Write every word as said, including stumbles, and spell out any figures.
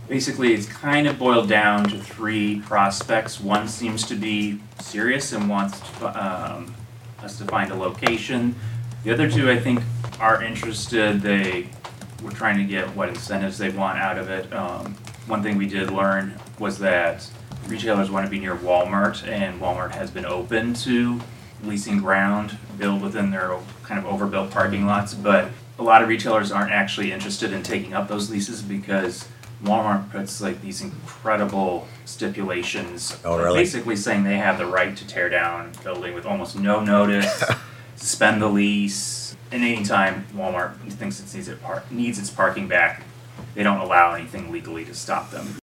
Basically, it's kind of boiled down to three prospects. One seems to be serious and wants to, um, us to find a location. The other two, I think, are interested. They were trying to get what incentives they want out of it. Um, one thing we did learn was that retailers want to be near Walmart, and Walmart has been open to leasing ground, build within their kind of overbuilt parking lots, but a lot of retailers aren't actually interested in taking up those leases because Walmart puts like these incredible stipulations, Oh, like, really? basically saying they have the right to tear down a building with almost no notice, suspend the lease, and anytime Walmart thinks it needs, it par- needs its parking back, they don't allow anything legally to stop them.